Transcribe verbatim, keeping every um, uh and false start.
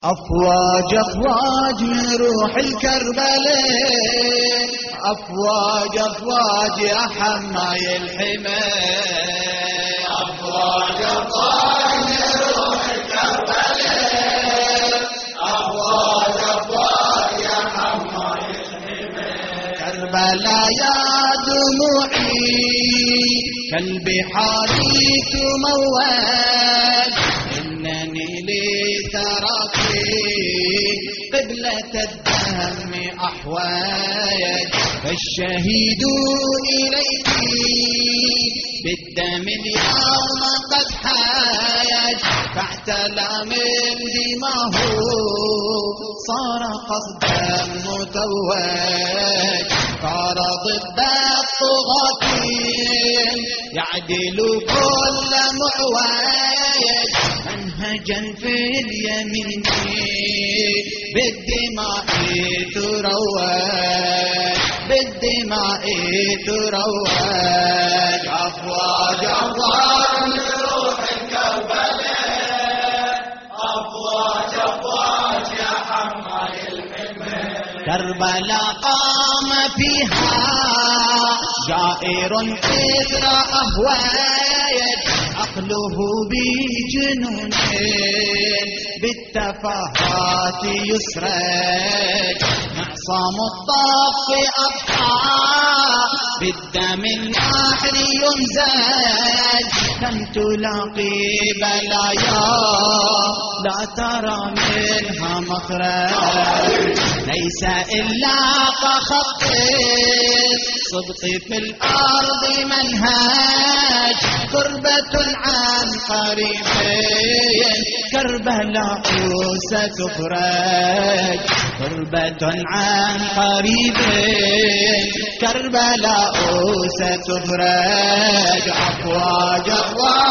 أفواج أفواج من روح الكربلاء، أفواج أفواج يا حماي الحمى، أفواج أفواج من روح الكربلاء، أفواج أفواج يا حماي الحمى. كربلاء يا دموعي كالبحار تموج، إنني لتراك قبلة الدم أحواج، فالشهيد إليك بالدم اليوم قد حاج، فاعتلى من دماه صار قصدا متوج، صار ضد الطغاة يعدل كل معوج، منهجا في اليمين بالدماء تروج، بالدماء تروج. أفواج أفواج من روح الكربلاء، أفواج أفواج يا حماي الحمى. كربلاء قام فيها جائر إثر أهواج، عقله بجنون بالتفاهات يسرج، معصم الطف أضحى بالدم النحر يمزج، كم تلاقي بلايا لا ترى منها مخرج، ليس إلا كخط صدق في الأرض منهج، كربة عن قريب كربلاء ستفرج، كربة عن قريب كربلاء ستفرج. أفواج أفواج